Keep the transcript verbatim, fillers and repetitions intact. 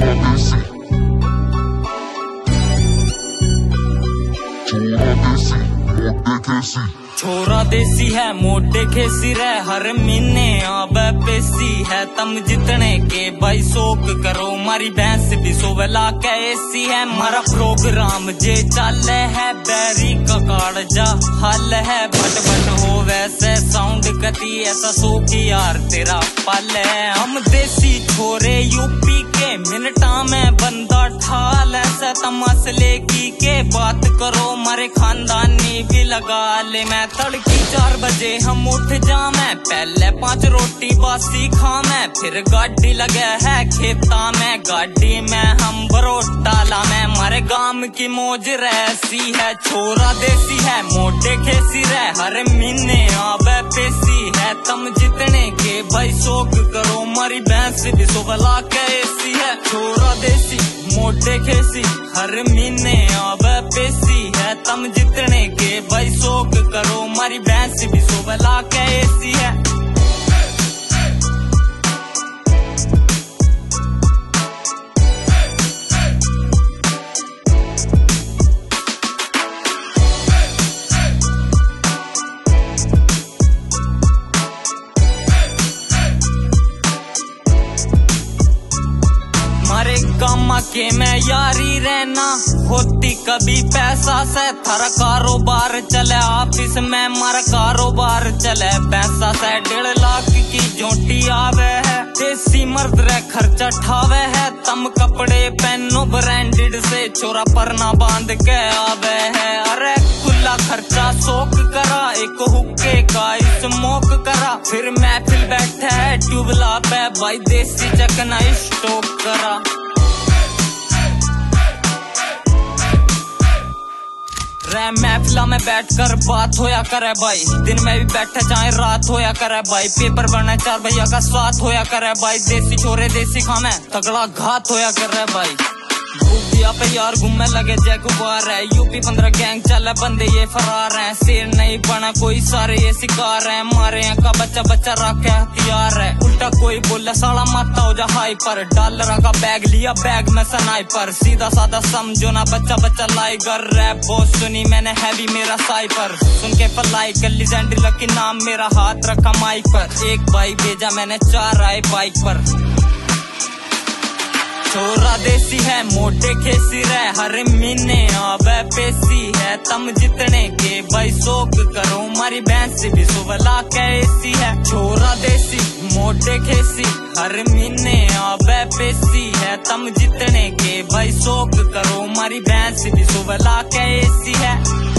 छोरा देसी है मोटे खेसी रे हर महीने आबे पेसी है तम जितने के भाई शोक करो मारी भैंस भी सोवला के एसी है मारा प्रोग्राम जे चल है बैरी का काड़ जा हल है बट बट हो वैसे साउंड कती ऐसा सो की यार तेरा पल है हम देसी छोरे यूपी के मिनटा में बंदा ठाल ऐसे तमसले की के बात करो मारे खानदानी भी लगा ले मैं तड़की चार बजे हम उठ जा मैं पहले पांच रोटी बासी खा मैं फिर गाड़ी लगे है खेता में गाड़ी में हम बरोटा ला मैं मारे गांव की मौज रहसी है छोरा देसी है मोटे खेसी रे हर महीने आबे पेसी है तम जितने के भाई शोक करो मारी भैंस भी सोवला के एसी है छोरा देसी मोटे खेसी हर महीने आबे पेसी है तम जितने के भाई शोक करो मारी भैंस भी सोवला के एसी है। कामा के मैं यारी रहना होती कभी पैसा से थारा कारोबार चले ऑफिस में मारा कारोबार चले पैसा से डेढ़ लाख की जोटी आवे है देसी मर्द रे खर्चा ठावे है तम कपड़े पहनो ब्रांडेड से छोरा परना बांध के आवे है अरे खुला खर्चा शौक करा एक हुक्के का स्मोक करा फिर महफिल बैठा है ट्यूबला पे भाई देसी चकना स्टोक करा रे महफिला में बैठ कर बात होया करे भाई दिन में भी बैठे चाहे रात होया करे भाई पेपर बने चार भैया का साथ होया करे भाई देसी छोरे देसी खामे तगड़ा घात होया करे भाई भूखिया पे यार घूमने लगे जय गुबार है यूपी पंद्रह गैंग चले बंदे ये फरार हैं शेर नहीं बना कोई सारे ये शिकार हैं मारे हैं का बच्चा बच्चा रखे हथियार है उल्टा कोई बोले साला माता हो जा हाई पर डॉलर का बैग लिया बैग में स्नाइपर सीधा साधा समझो ना बच्चा बच्चा लाई कर रैप बहुत सुनी मैंने हैवी मेरा साइपर सुन के फलाई कर लीजेंडरी लकी नाम मेरा हाथ रखा माइक पर एक भाई भेजा मैंने चार आए बाइक पर छोरा देसी है मोटे खेसी रे हर महीने आबे पेसी है तम जितने के भाई शोक करो मारी भैंस भी सोवला के एसी है छोरा देसी मोटे खेसी हर महीने आबे पेसी है तम जितने के भाई शोक करो मारी भैंस भी सोवला के एसी है।